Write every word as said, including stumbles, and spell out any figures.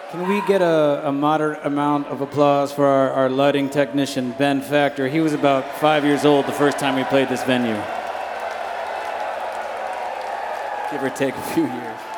Can we get a, a moderate amount of applause for our, our lighting technician, Ben Factor? He was about five years old the first time we played this venue. Give or take a few years.